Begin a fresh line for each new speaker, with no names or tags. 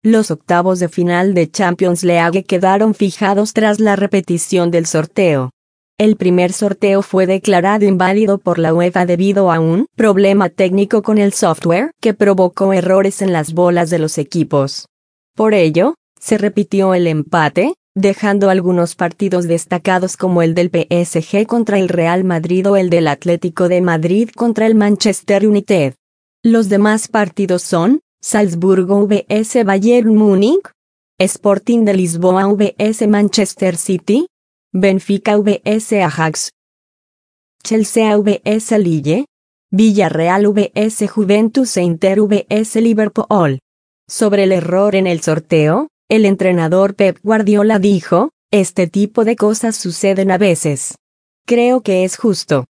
Los octavos de final de Champions League quedaron fijados tras la repetición del sorteo. El primer sorteo fue declarado inválido por la UEFA debido a un problema técnico con el software que provocó errores en las bolas de los equipos. Por ello, se repitió el empate, dejando algunos partidos destacados como el del PSG contra el Real Madrid o el del Atlético de Madrid contra el Manchester United. Los demás partidos son Salzburgo vs Bayern Múnich, Sporting de Lisboa vs Manchester City, Benfica vs Ajax, Chelsea vs Lille, Villarreal vs Juventus e Inter vs Liverpool. Sobre el error en el sorteo, el entrenador Pep Guardiola dijo: "Este tipo de cosas suceden a veces. Creo que es justo.